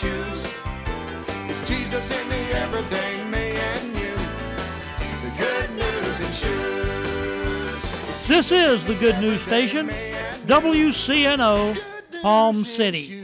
shoes. It's Jesus in the everyday me and you. The good news in shoes. This is the Good News Station, WCNO, Palm City.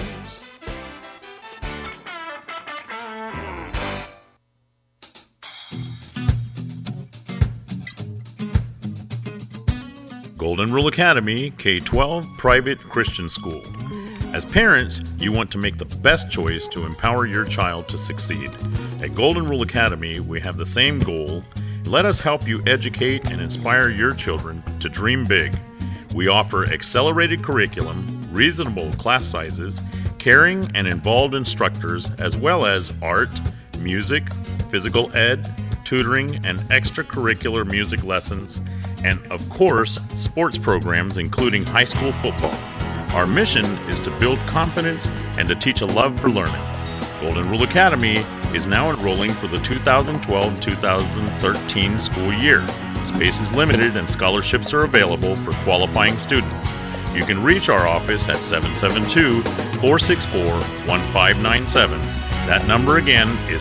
Golden Rule Academy, K-12 private Christian school. As parents, you want to make the best choice to empower your child to succeed. At Golden Rule Academy, we have the same goal. Let us help you educate and inspire your children to dream big. We offer accelerated curriculum, reasonable class sizes, caring and involved instructors, as well as art, music, physical ed, tutoring, and extracurricular music lessons, and of course, sports programs including high school football. Our mission is to build confidence and to teach a love for learning. Golden Rule Academy is now enrolling for the 2012-2013 school year. Space is limited and scholarships are available for qualifying students. You can reach our office at 772-464-1597. That number again is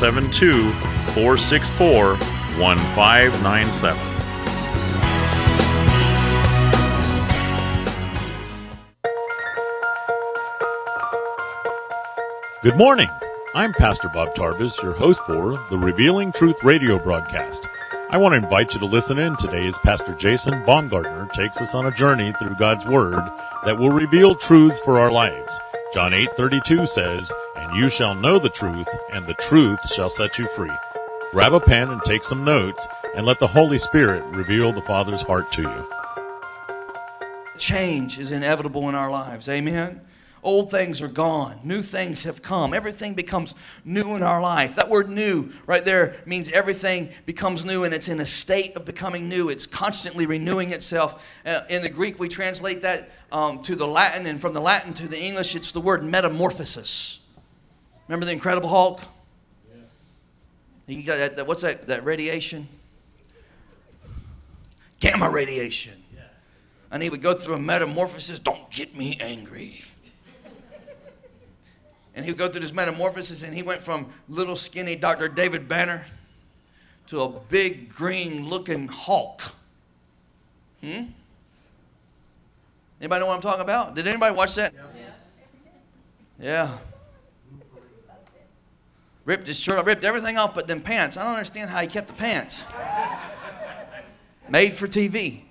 772-464-1597. Good morning. I'm Pastor Bob Tarbus, your host for the Revealing Truth radio broadcast. I want to invite you to listen in today as Pastor Jason Baumgartner takes us on a journey through God's Word that will reveal truths for our lives. John 8:32 says, "And you shall know the truth, and the truth shall set you free." Grab a pen and take some notes, and let the Holy Spirit reveal the Father's heart to you. Change is inevitable in our lives. Amen. Old things are gone. New things have come. Everything becomes new in our life. That word new right there means everything becomes new, and it's in a state of becoming new. It's constantly renewing itself. In the Greek, we translate that to the Latin, and from the Latin to the English, it's the word metamorphosis. Remember the Incredible Hulk? Yeah. He got that, what's that radiation? Gamma radiation. Yeah. And he would go through a metamorphosis. Don't get me angry. And he would go through this metamorphosis, and he went from little skinny Dr. David Banner to a big green-looking Hulk. Anybody know what I'm talking about? Did anybody watch that? Yeah. Ripped his shirt off, ripped everything off but them pants. I don't understand how he kept the pants. Made for TV.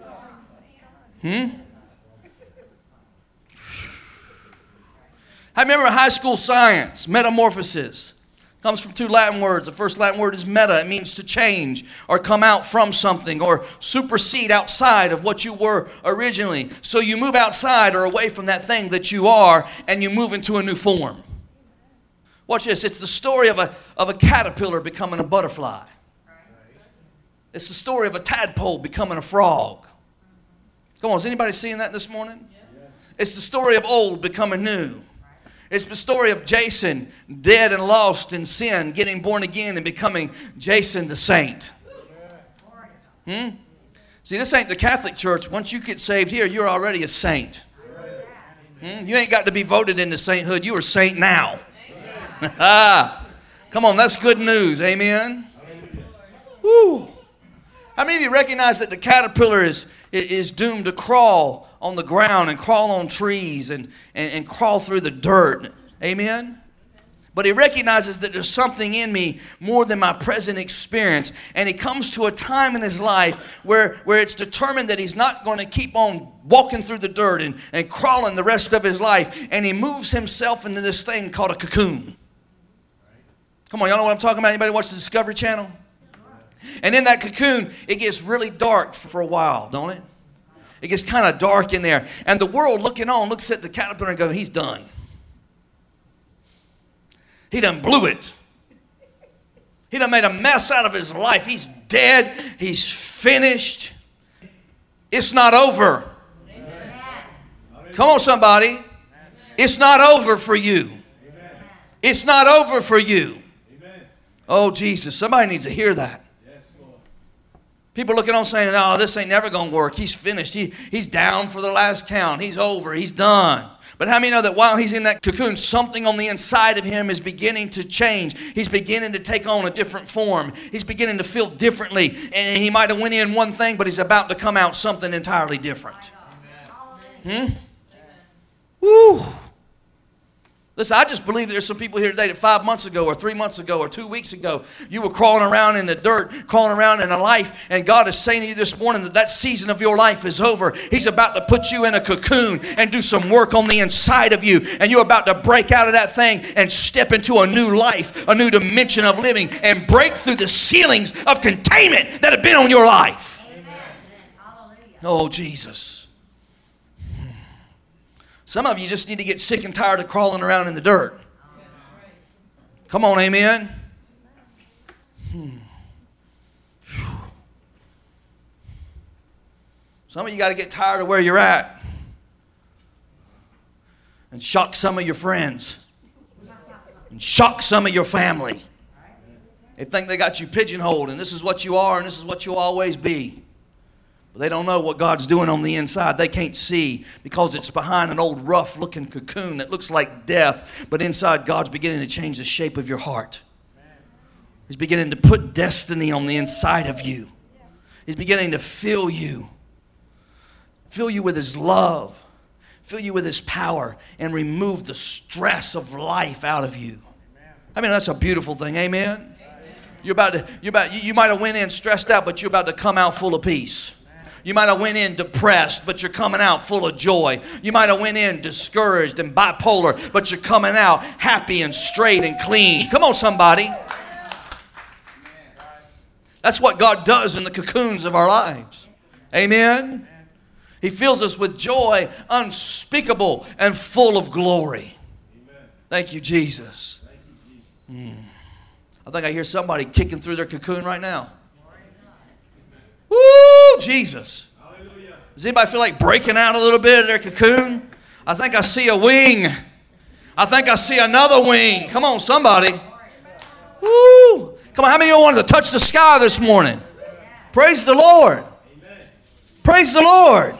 I remember high school science, metamorphosis. Comes from two Latin words. The first Latin word is meta. It means to change or come out from something or supersede outside of what you were originally. So you move outside or away from that thing that you are, and you move into a new form. Watch this. It's the story of a caterpillar becoming a butterfly. It's the story of a tadpole becoming a frog. Come on, is anybody seeing that this morning? It's the story of old becoming new. It's the story of Jason, dead and lost in sin, getting born again and becoming Jason the saint. See, this ain't the Catholic Church. Once you get saved here, you're already a saint. You ain't got to be voted into sainthood. You are a saint now. Come on, that's good news. Amen. Woo. How many of you recognize that the caterpillar is doomed to crawl on the ground and crawl on trees and crawl through the dirt? Amen? But he recognizes that there's something in me more than my present experience. And he comes to a time in his life where it's determined that he's not going to keep on walking through the dirt and crawling the rest of his life. And he moves himself into this thing called a cocoon. Come on, y'all know what I'm talking about? Anybody watch the Discovery Channel? And in that cocoon, it gets really dark for a while, don't it? It gets kind of dark in there. And the world looking on looks at the caterpillar and goes, he's done. He done blew it. He done made a mess out of his life. He's dead. He's finished. It's not over. Amen. Come on, somebody. It's not over for you. Amen. It's not over for you. Amen. Oh, Jesus. Somebody needs to hear that. People looking on saying, "Oh, this ain't never going to work. He's finished. He's down for the last count. He's over. He's done." But how many know that while he's in that cocoon, something on the inside of him is beginning to change? He's beginning to take on a different form. He's beginning to feel differently. And he might have went in one thing, but he's about to come out something entirely different. Woo! Listen, I just believe there's some people here today that 5 months ago or 3 months ago or 2 weeks ago, you were crawling around in the dirt, crawling around in a life, and God is saying to you this morning that that season of your life is over. He's about to put you in a cocoon and do some work on the inside of you, and you're about to break out of that thing and step into a new life, a new dimension of living, and break through the ceilings of containment that have been on your life. Oh, Jesus. Some of you just need to get sick and tired of crawling around in the dirt. Come on, amen. Some of you got to get tired of where you're at and shock some of your friends and shock some of your family. They think they got you pigeonholed and this is what you are and this is what you'll always be. But they don't know what God's doing on the inside. They can't see because it's behind an old rough-looking cocoon that looks like death. But inside, God's beginning to change the shape of your heart. He's beginning to put destiny on the inside of you. He's beginning to fill you with His love, fill you with His power, and remove the stress of life out of you. I mean, that's a beautiful thing. Amen? You might have went in stressed out, but you're about to come out full of peace. You might have went in depressed, but you're coming out full of joy. You might have went in discouraged and bipolar, but you're coming out happy and straight and clean. Come on, somebody. That's what God does in the cocoons of our lives. Amen? He fills us with joy unspeakable and full of glory. Thank you, Jesus. I think I hear somebody kicking through their cocoon right now. Woo, Jesus. Does anybody feel like breaking out a little bit of their cocoon? I think I see a wing. I think I see another wing. Come on, somebody. Woo. Come on, how many of you wanted to touch the sky this morning? Praise the Lord. Praise the Lord.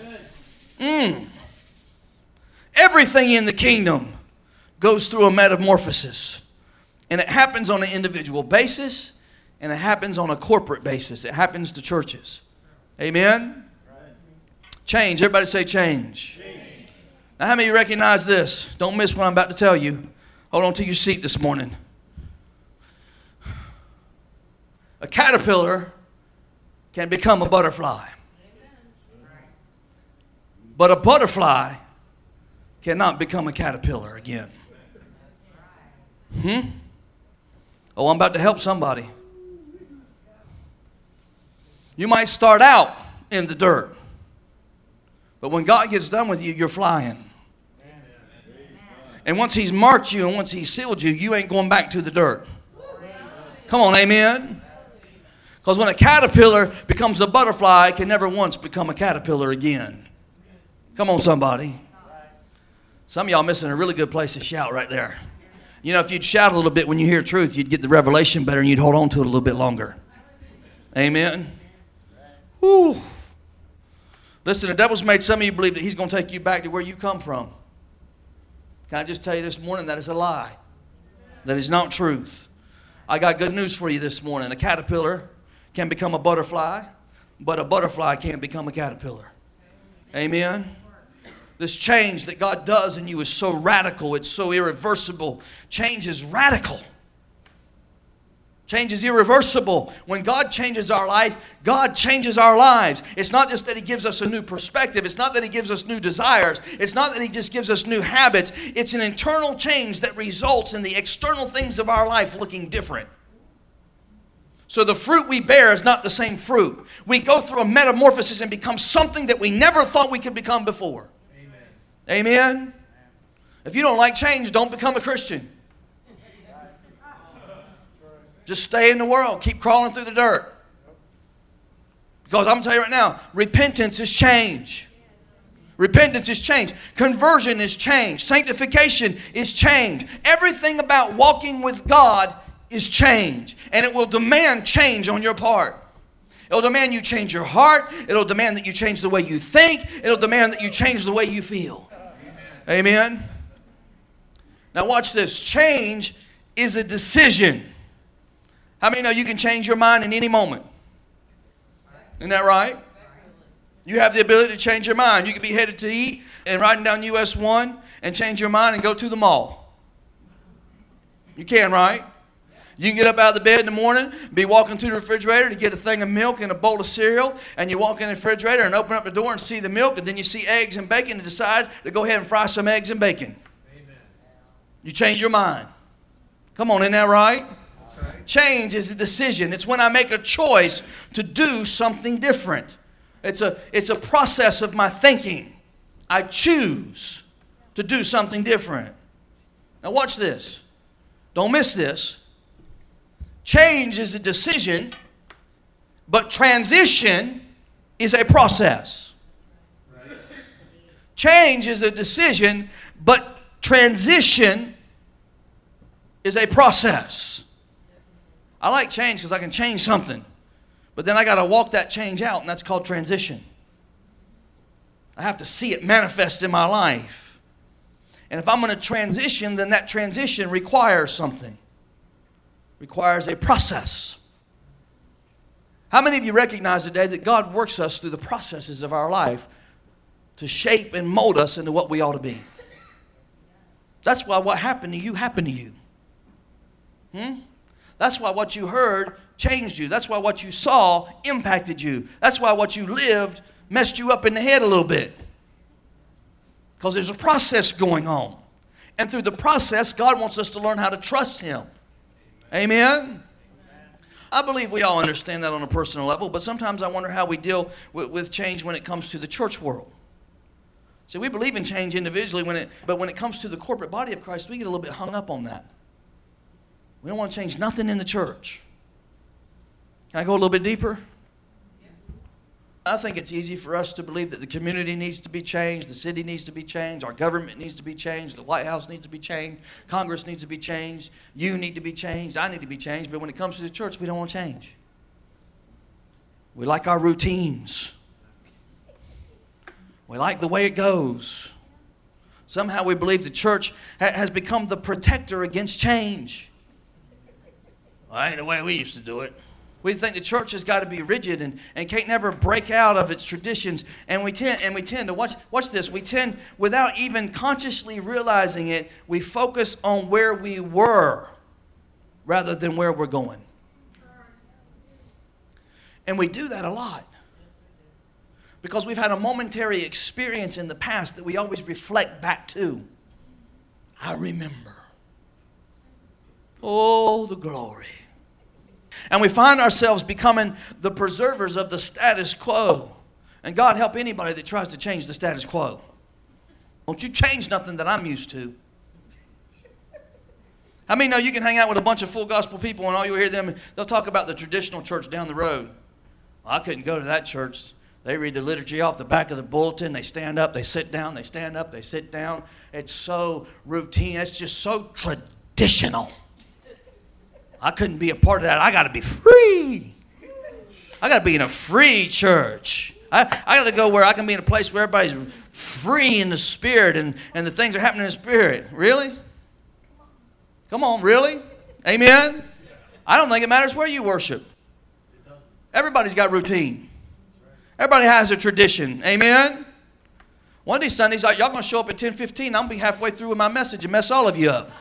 Everything in the kingdom goes through a metamorphosis. And it happens on an individual basis. And it happens on a corporate basis. It happens to churches. Amen? Change. Everybody say change. Now, how many of you recognize this? Don't miss what I'm about to tell you. Hold on to your seat this morning. A caterpillar can become a butterfly. But a butterfly cannot become a caterpillar again. Oh, I'm about to help somebody. You might start out in the dirt, but when God gets done with you, you're flying. And once He's marked you and once He's sealed you, you ain't going back to the dirt. Come on, amen? Because when a caterpillar becomes a butterfly, it can never once become a caterpillar again. Come on, somebody. Some of y'all missing a really good place to shout right there. You know, if you'd shout a little bit when you hear truth, you'd get the revelation better and you'd hold on to it a little bit longer. Amen? Whew. Listen, the devil's made some of you believe that he's going to take you back to where you come from. Can I just tell you this morning, that is a lie. That is not truth. I got good news for you this morning. A caterpillar can become a butterfly, but a butterfly can't become a caterpillar. Amen? This change that God does in you is so radical. It's so irreversible. Change is radical. Change is irreversible. When God changes our life, God changes our lives. It's not just that He gives us a new perspective. It's not that He gives us new desires. It's not that He just gives us new habits. It's an internal change that results in the external things of our life looking different. So the fruit we bear is not the same fruit. We go through a metamorphosis and become something that we never thought we could become before. Amen? Amen? If you don't like change, don't become a Christian. Just stay in the world. Keep crawling through the dirt. Because I'm going to tell you right now, repentance is change. Repentance is change. Conversion is change. Sanctification is change. Everything about walking with God is change. And it will demand change on your part. It'll demand you change your heart. It'll demand that you change the way you think. It'll demand that you change the way you feel. Amen. Now watch this. Change is a decision. How many know you can change your mind in any moment? Isn't that right? You have the ability to change your mind. You could be headed to eat and riding down US 1 and change your mind and go to the mall. You can, right? You can get up out of the bed in the morning, be walking to the refrigerator to get a thing of milk and a bowl of cereal, and you walk in the refrigerator and open up the door and see the milk, and then you see eggs and bacon and decide to go ahead and fry some eggs and bacon. Amen. You change your mind. Come on, isn't that right? Change is a decision. It's when I make a choice to do something different. It's a process of my thinking. I choose to do something different. Now watch this. Don't miss this. Change is a decision, but transition is a process. Change is a decision, but transition is a process. I like change because I can change something, but then I got to walk that change out, and that's called transition. I have to see it manifest in my life. And if I'm going to transition, then that transition requires something. Requires a process. How many of you recognize today that God works us through the processes of our life to shape and mold us into what we ought to be? That's why what happened to you happened to you. That's why what you heard changed you. That's why what you saw impacted you. That's why what you lived messed you up in the head a little bit. Because there's a process going on. And through the process, God wants us to learn how to trust Him. Amen? I believe we all understand that on a personal level, but sometimes I wonder how we deal with change when it comes to the church world. See, we believe in change individually, but when it comes to the corporate body of Christ, we get a little bit hung up on that. We don't want to change nothing in the church. Can I go a little bit deeper? I think it's easy for us to believe that the community needs to be changed, the city needs to be changed, our government needs to be changed, the White House needs to be changed, Congress needs to be changed, you need to be changed, I need to be changed. But when it comes to the church, we don't want to change. We like our routines. We like the way it goes. Somehow we believe the church has become the protector against change. Well, that ain't the way we used to do it. We think the church has got to be rigid and can't never break out of its traditions. And we tend to, watch this, we tend, without even consciously realizing it, we focus on where we were rather than where we're going. And we do that a lot. Because we've had a momentary experience in the past that we always reflect back to. I remember. Oh, the glory. And we find ourselves becoming the preservers of the status quo. And God help anybody that tries to change the status quo. Don't you change nothing that I'm used to. How many know you can hang out with a bunch of full gospel people and all you'll hear them, they'll talk about the traditional church down the road. Well, I couldn't go to that church. They read the liturgy off the back of the bulletin. They stand up, they sit down, they stand up, they sit down. It's so routine. It's just so traditional. I couldn't be a part of that. I got to be free. I got to be in a free church. I got to go where I can be in a place where everybody's free in the spirit and the things are happening in the spirit. Really? Come on, really? Amen? I don't think it matters where you worship. Everybody's got routine. Everybody has a tradition. Amen? One of these Sundays, y'all going to show up at 10:15. I'm going to be halfway through with my message and mess all of you up.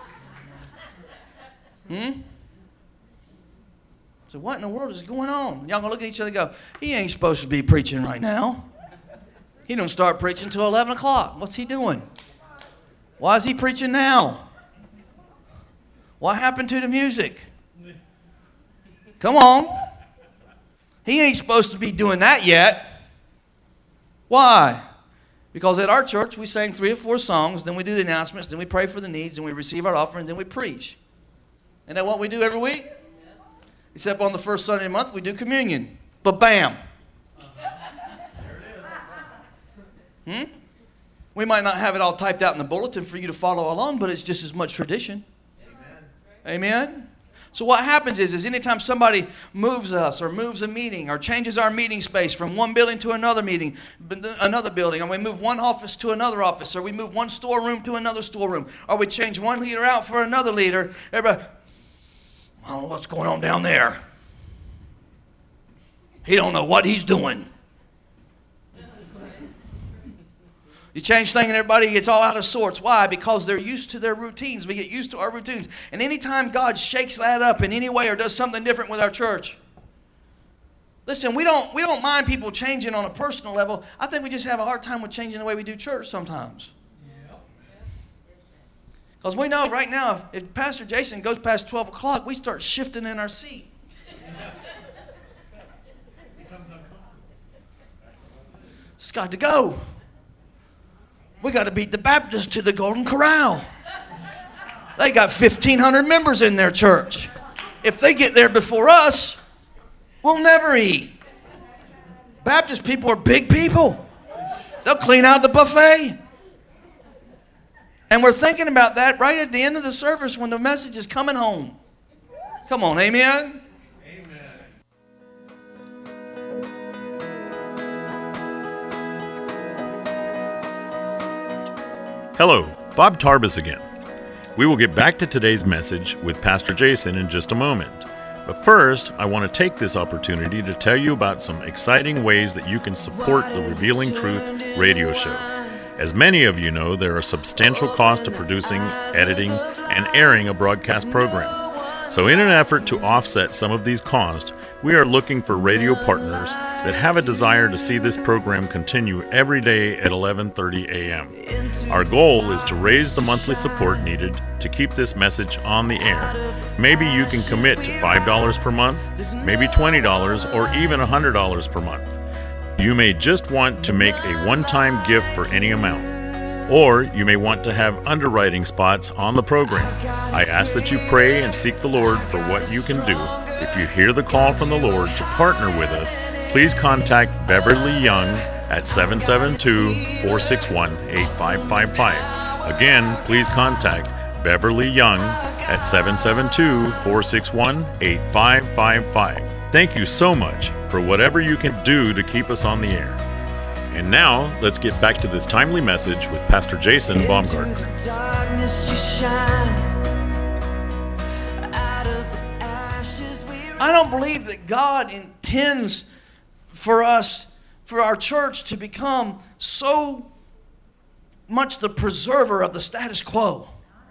So what in the world is going on? Y'all gonna look at each other and go, he ain't supposed to be preaching right now. He don't start preaching until 11 o'clock. What's he doing? Why is he preaching now? What happened to the music? Come on. He ain't supposed to be doing that yet. Why? Because at our church, we sang 3 or 4 songs, then we do the announcements, then we pray for the needs, then we receive our offering, then we preach. Isn't that what we do every week? Except on the first Sunday of the month, we do communion. But bam. We might not have it all typed out in the bulletin for you to follow along, but it's just as much tradition. Amen. Amen. So what happens is anytime somebody moves us or moves a meeting or changes our meeting space from one building to another building, and we move one office to another office, or we move one storeroom to another storeroom, or we change one leader out for another leader, everybody, I don't know what's going on down there. He don't know what he's doing. You change things and everybody gets all out of sorts. Why? Because they're used to their routines. We get used to our routines. And anytime God shakes that up in any way or does something different with our church, listen, we don't mind people changing on a personal level. I think we just have a hard time with changing the way we do church sometimes. Because we know right now, if Pastor Jason goes past 12 o'clock, we start shifting in our seat. It's got to go. We got to beat the Baptists to the Golden Corral. They got 1,500 members in their church. If they get there before us, we'll never eat. Baptist people are big people. They'll clean out the buffet. And we're thinking about that right at the end of the service when the message is coming home. Come on, amen? Hello, Bob Tarbus again. We will get back to today's message with Pastor Jason in just a moment. But first, I want to take this opportunity to tell you about some exciting ways that you can support the Revealing Truth radio show. As many of you know, there are substantial costs to producing, editing, and airing a broadcast program. So in an effort to offset some of these costs, we are looking for radio partners that have a desire to see this program continue every day at 11:30 a.m. Our goal is to raise the monthly support needed to keep this message on the air. Maybe you can commit to $5 per month, maybe $20, or even $100 per month. You may just want to make a one-time gift for any amount. Or you may want to have underwriting spots on the program. I ask that you pray and seek the Lord for what you can do. If you hear the call from the Lord to partner with us, please contact Beverly Young at 772-461-8555. Again, please contact Beverly Young at 772-461-8555. Thank you so much for whatever you can do to keep us on the air. And now, let's get back to this timely message with Pastor Jason Baumgartner. I don't believe that God intends for us, for our church to become so much the preserver of the status quo.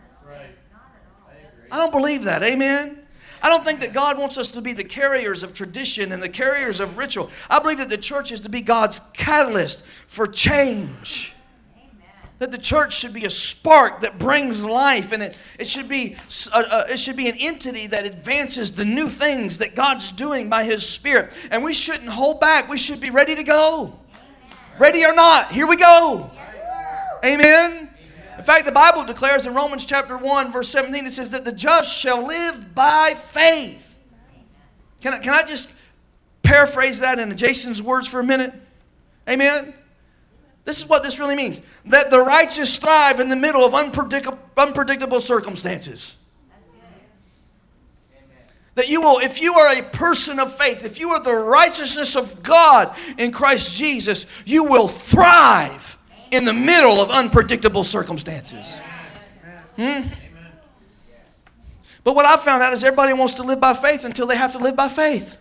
I don't believe that, amen? I don't think that God wants us to be the carriers of tradition and the carriers of ritual. I believe that the church is to be God's catalyst for change. That the church should be a spark that brings life, and it should be an entity that advances the new things that God's doing by His Spirit. And we shouldn't hold back. We should be ready to go. Ready or not, here we go. Amen. In fact, the Bible declares in Romans chapter 1, verse 17, it says that the just shall live by faith. Can I just paraphrase that in Jason's words for a minute? Amen? This is what this really means. That the righteous thrive in the middle of unpredictable circumstances. That you will, if you are a person of faith, if you are the righteousness of God in Christ Jesus, you will thrive in the middle of unpredictable circumstances. But what I found out is everybody wants to live by faith until they have to live by faith.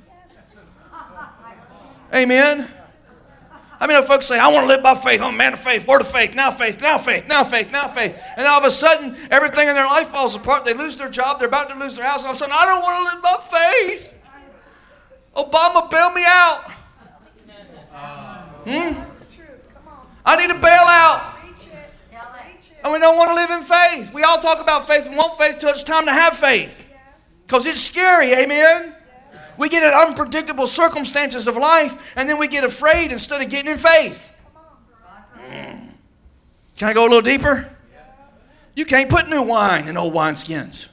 Amen. I mean, folks say, I want to live by faith. I'm a man of faith, word of faith, now faith, now faith, now faith, now faith. And all of a sudden, everything in their life falls apart. They lose their job. They're about to lose their house. All of a sudden, I don't want to live by faith. Obama, bail me out. I need a bailout. And we don't want to live in faith. We all talk about faith and want faith till it's time to have faith. Because it's scary, amen? We get in unpredictable circumstances of life, and then we get afraid instead of getting in faith. Can I go a little deeper? You can't put new wine in old wineskins.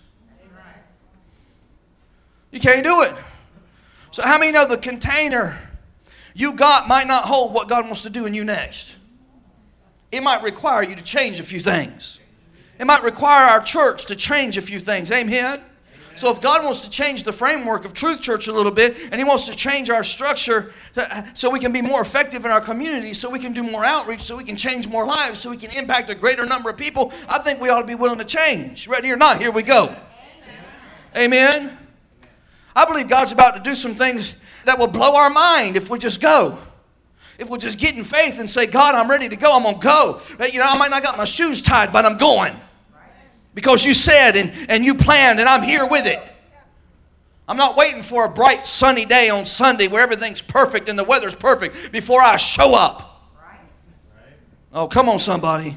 You can't do it. So how many know the container you got might not hold what God wants to do in you next? It might require you to change a few things. It might require our church to change a few things. Amen? So if God wants to change the framework of Truth Church a little bit, and He wants to change our structure so we can be more effective in our community, so we can do more outreach, so we can change more lives, so we can impact a greater number of people, I think we ought to be willing to change. Ready or not, here we go. Amen. I believe God's about to do some things that will blow our mind if we just go. If we'll just get in faith and say, God, I'm ready to go. I'm going to go. You know, I might not got my shoes tied, but I'm going. Because you said and you planned and I'm here with it. I'm not waiting for a bright sunny day on Sunday where everything's perfect and the weather's perfect before I show up. Oh, come on somebody.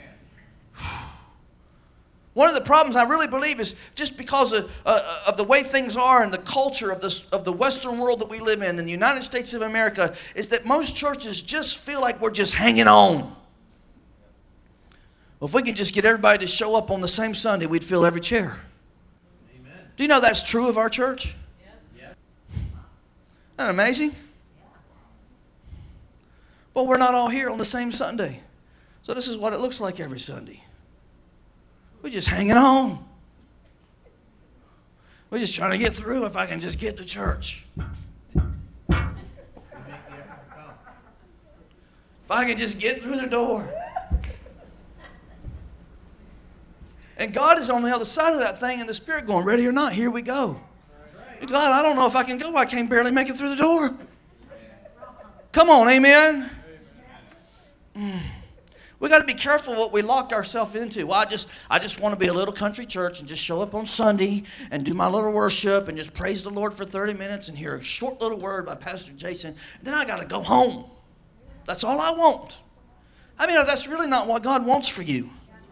One of the problems I really believe is just because of the way things are and the culture of the Western world that we live in the United States of America is that most churches just feel like we're just hanging on. Well, if we can just get everybody to show up on the same Sunday, we'd fill every chair. Amen. Do you know that's true of our church? Yes. Isn't that amazing? But we're not all here on the same Sunday. So this is what it looks like every Sunday. We're just hanging on. We're just trying to get through if I can just get to church. If I can just get through the door. And God is on the other side of that thing in the Spirit going, ready or not, here we go. God, I don't know if I can go. I can't barely make it through the door. Come on, amen? We got to be careful what we locked ourselves into. Well, I just want to be a little country church and just show up on Sunday and do my little worship and just praise the Lord for 30 minutes and hear a short little word by Pastor Jason. And then I got to go home. That's all I want. I mean, that's really not what God wants for you.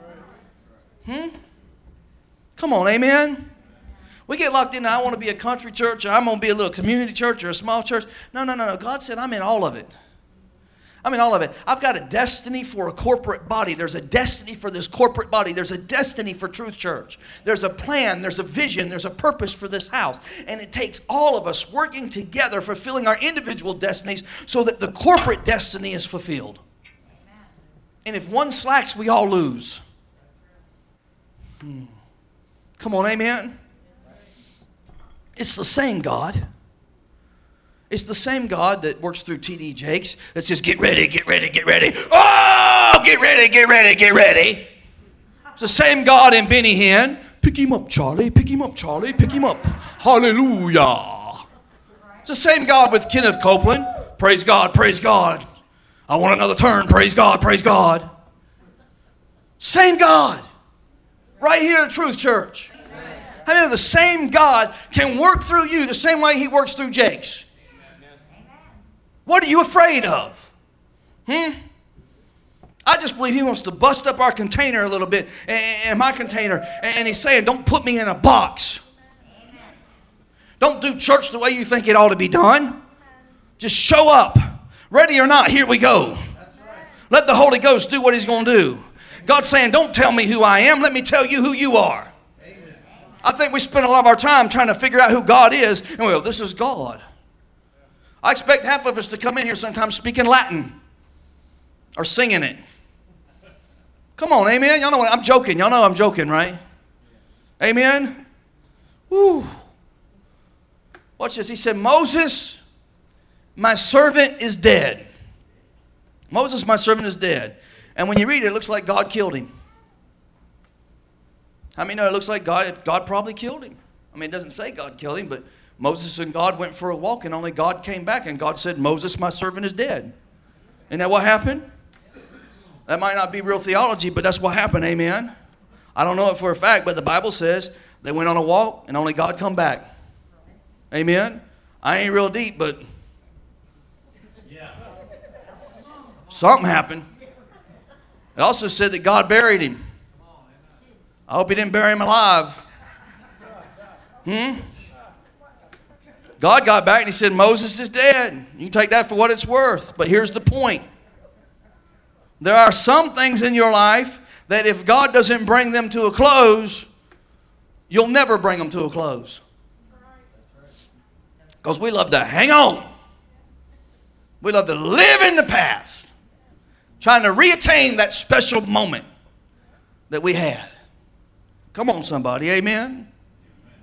Come on, amen? We get locked in, I want to be a country church, or I'm going to be a little community church or a small church. No. God said, I'm in all of it. I'm in all of it. I've got a destiny for a corporate body. There's a destiny for this corporate body. There's a destiny for Truth Church. There's a plan. There's a vision. There's a purpose for this house. And it takes all of us working together, fulfilling our individual destinies so that the corporate destiny is fulfilled. And if one slacks, we all lose. Come on, amen? It's the same God. It's the same God that works through T.D. Jakes that says, get ready, get ready, get ready. Oh, get ready, get ready, get ready. It's the same God in Benny Hinn. Pick him up, Charlie, pick him up, Charlie, pick him up. Hallelujah. It's the same God with Kenneth Copeland. Praise God, praise God. I want another turn, praise God, praise God. Same God. Right here at Truth Church. I mean, the same God can work through you the same way He works through Jakes. What are you afraid of? I just believe He wants to bust up our container a little bit, and my container, and He's saying, don't put me in a box. Don't do church the way you think it ought to be done. Just show up. Ready or not, here we go. Let the Holy Ghost do what He's going to do. God's saying, don't tell me who I am. Let me tell you who you are. Amen. I think we spend a lot of our time trying to figure out who God is. And well, this is God. I expect half of us to come in here sometimes speaking Latin or singing it. Come on, amen? Y'all know what? I'm joking. Y'all know I'm joking, right? Amen? Woo. Watch this. He said, Moses, my servant is dead. Moses, my servant is dead. And when you read it, it looks like God killed him. How many know it looks like God probably killed him? I mean, it doesn't say God killed him, but Moses and God went for a walk, and only God came back, and God said, Moses, my servant, is dead. Isn't that what happened? That might not be real theology, but that's what happened, amen? I don't know it for a fact, but the Bible says they went on a walk, and only God come back. Amen? I ain't real deep, but something happened. It also said that God buried him. I hope He didn't bury him alive. God got back and He said, Moses is dead. You can take that for what it's worth. But here's the point. There are some things in your life that if God doesn't bring them to a close, you'll never bring them to a close. Because we love to hang on. We love to live in the past. Trying to reattain that special moment that we had. Come on, somebody. Amen?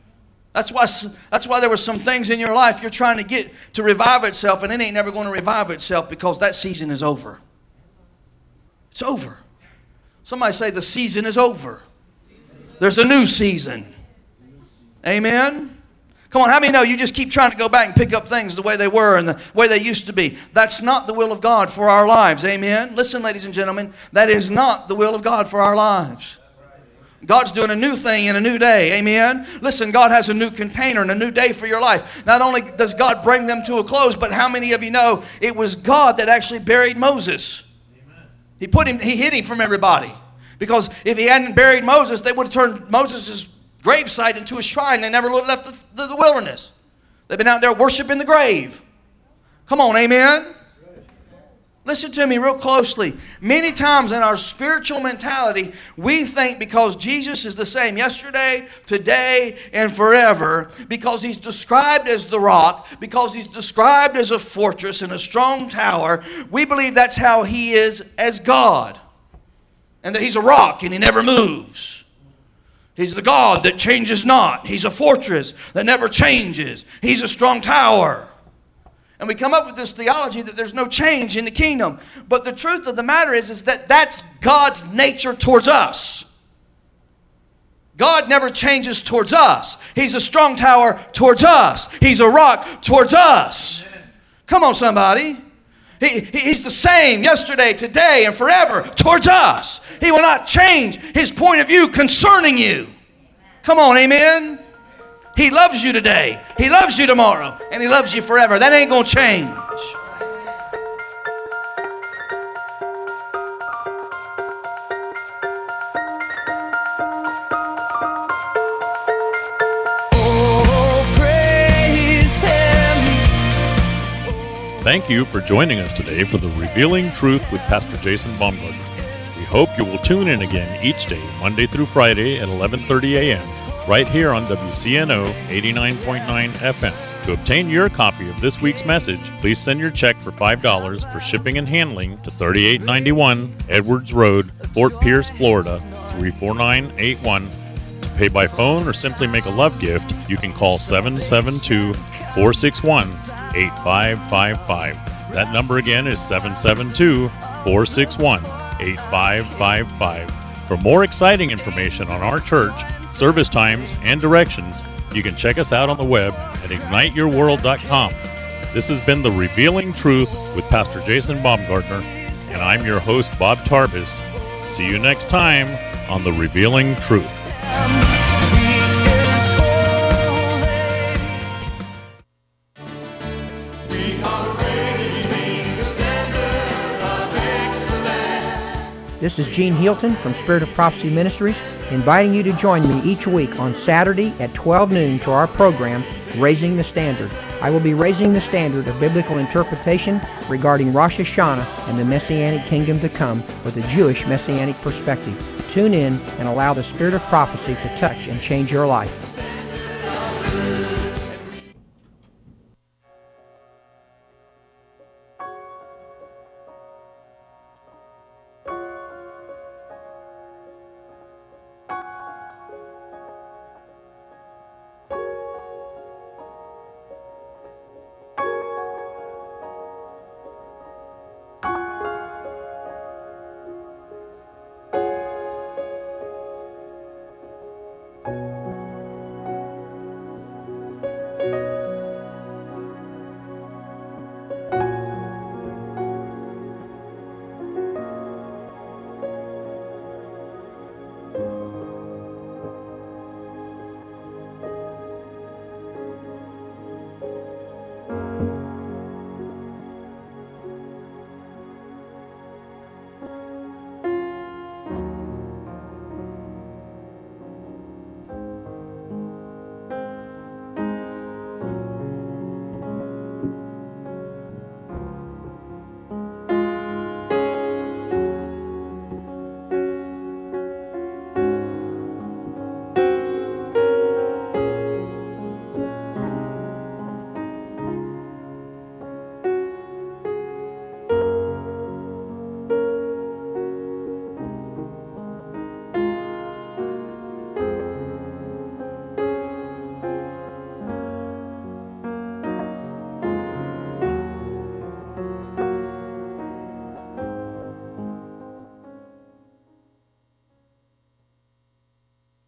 That's why there were some things in your life you're trying to get to revive itself, and it ain't never going to revive itself because that season is over. It's over. Somebody say the season is over. There's a new season. Amen? Come on, how many know you just keep trying to go back and pick up things the way they were and the way they used to be? That's not the will of God for our lives. Amen? Listen, ladies and gentlemen, that is not the will of God for our lives. God's doing a new thing in a new day. Amen? Listen, God has a new container and a new day for your life. Not only does God bring them to a close, but how many of you know it was God that actually buried Moses? He hid him from everybody. Because if he hadn't buried Moses, they would have turned Moses' gravesite into a shrine. They never left the wilderness. They've been out there worshiping the grave. Come on, amen? Listen to me real closely. Many times in our spiritual mentality, we think because Jesus is the same yesterday, today, and forever, because He's described as the rock, because He's described as a fortress and a strong tower, we believe that's how He is as God. And that He's a rock and He never moves. He's the God that changes not. He's a fortress that never changes. He's a strong tower. And we come up with this theology that there's no change in the kingdom. But the truth of the matter is that that's God's nature towards us. God never changes towards us. He's a strong tower towards us. He's a rock towards us. Come on, somebody. He's the same yesterday, today, and forever towards us. He will not change His point of view concerning you. Come on, amen? He loves you today. He loves you tomorrow. And He loves you forever. That ain't going to change. Thank you for joining us today for the Revealing Truth with Pastor Jason Baumgartner. We hope you will tune in again each day, Monday through Friday at 11:30 a.m., right here on WCNO 89.9 FM. To obtain your copy of this week's message, please send your check for $5 for shipping and handling to 3891 Edwards Road, Fort Pierce, Florida 34981. To pay by phone or simply make a love gift, you can call 772-461-8555. That number again is 772-461-8555. For more exciting information on our church, service times, and directions, you can check us out on the web at igniteyourworld.com. This has been The Revealing Truth with Pastor Jason Baumgartner, and I'm your host, Bob Tarbis. See you next time on The Revealing Truth. This is Gene Hilton from Spirit of Prophecy Ministries, inviting you to join me each week on Saturday at 12 noon to our program, Raising the Standard. I will be raising the standard of biblical interpretation regarding Rosh Hashanah and the Messianic kingdom to come with a Jewish Messianic perspective. Tune in and allow the Spirit of Prophecy to touch and change your life.